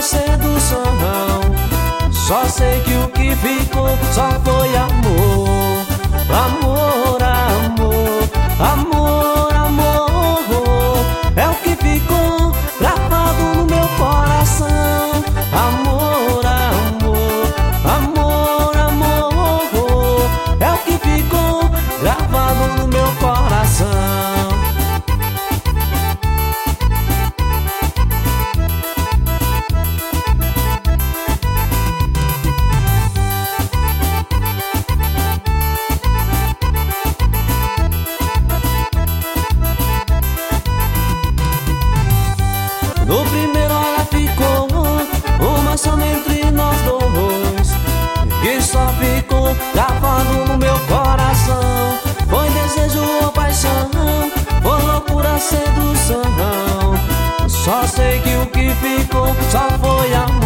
sedução. Só sei que o que ficou só foi amor. Amor, amor, amor, amor. É o que ficou gravado no meu coração. Amor, amor, amor, amor. É o que ficou gravado no meu coração. No primeiro ela ficou uma só entre nós dois, que só ficou gravado no meu coração. Foi desejo ou paixão, foi loucura, sedução. Só sei que o que ficou só foi amor.